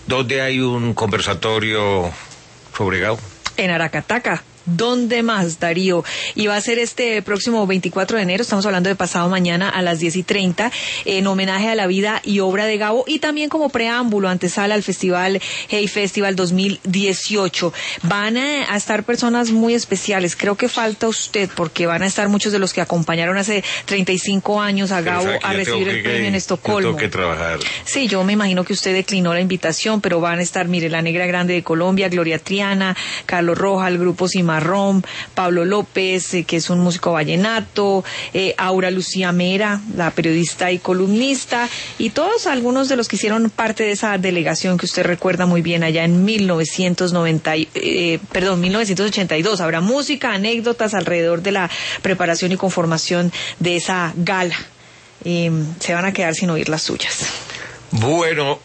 ¿Dónde hay un conversatorio sobre Gao? En Aracataca. ¿Dónde más, Darío? Y va a ser este próximo 24 de enero, estamos hablando de pasado mañana a las 10:30, en homenaje a la vida y obra de Gabo, y también como preámbulo, antesala al festival Hey Festival 2018. Van a estar personas muy especiales, creo que falta usted, porque van a estar muchos de los que acompañaron hace 35 años a Gabo a recibir el premio en Estocolmo. Yo tengo que trabajar. Sí, yo me imagino que usted declinó la invitación, pero van a estar, mire, la Negra Grande de Colombia, Gloria Triana, Carlos Roja, el grupo Cimarrón, Pablo López, que es un músico vallenato, Aura Lucía Mera, la periodista y columnista, y todos algunos de los que hicieron parte de esa delegación que usted recuerda muy bien allá en 1982. Habrá música, anécdotas alrededor de la preparación y conformación de esa gala. Se van a quedar sin oír las suyas. Bueno,